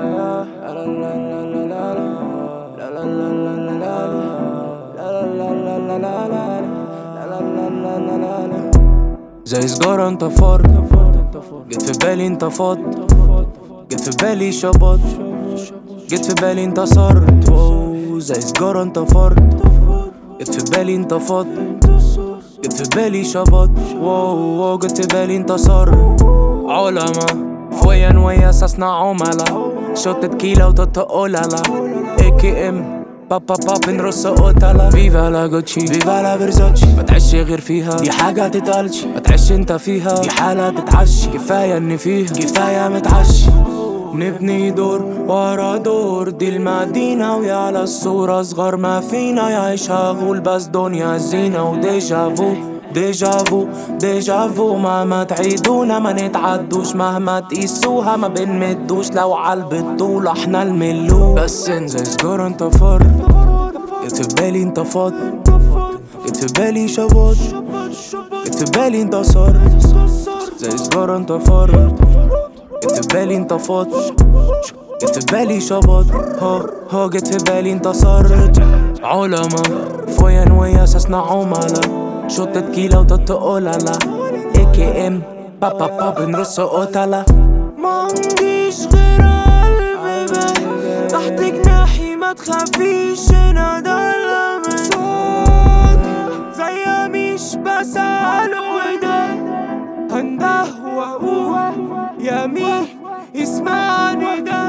زي سجارة انطفرت، جيت في بالي انطفت، جيت في بالي شبط، جيت في بالي انتصرت. زي سجارة انطفرت، جيت في بالي انطفت، جيت في بالي شبط، جيت في بالي انتصرت. علما فويا ويا اساسنا عملا، شوت تكيلا وتتقوللا AKM بابا بنرص قتلة. فيفا لا جوتشي فيفا لا فيرزاتشي، ما تعيش غير فيها دي حاجة تتقالش، ما تعيش انت فيها دي حالة تتعشي. كفاية ان فيها كفاية متعشي، نبني دور ورا دور، دي المدينة ويا على الصورة صغار ما فينا يعيشها غول، بس دنيا زينة وديجافو ديجافو ديجافو. مهما تعيدونا ما نتعدوش، مهما تقيسوها ما بنمدوش، لو عالبطولة احنا الملوك. بس زي سجارة انطفرت، جيت في بالي انطفت، جيت في بالي شبط، جيت في بالي انتصرت. زي سجارة انطفرت، جيت في بالي انطفت، جيت في بالي شبط، جيت في بالي انتصرت. علما فويا ويا اساسنا عملا، شوت تكيلا وتتقوللا AKM بابا بنرص قتلة. ما عنديش غير قلبي تحت جناحي، ما تخافيش انا ده صوت زي مش بسأل وده هنده واقول يا مين اسمعني ده.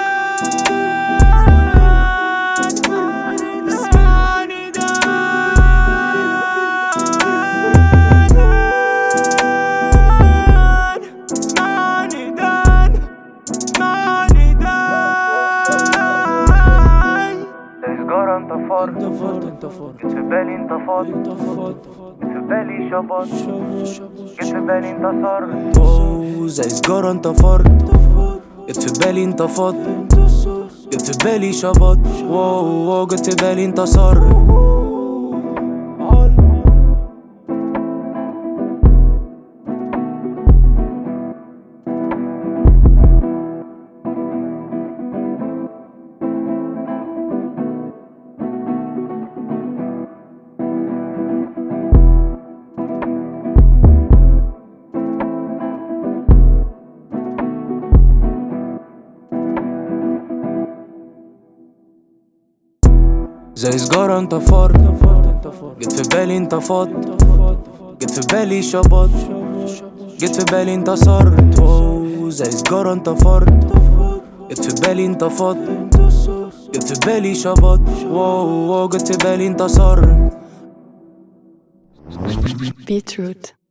انطفرت، جيت في بالي انطفت، جيت في بالي شبط، جيت في بالي انتصرت. زي سجارة انطفرت، جيت في بالي انطفت، جيت في بالي شبط، جيت في بالي انتصرت. زي سجارة انطفرت، جيت في بالي انطفت، جيت في بالي شبط، جيت في بالي انتصرت. زي سجارة انطفرت، جيت في بالي انطفت، جيت في بالي شبط، جيت في بالي انتصرت. Beetroot.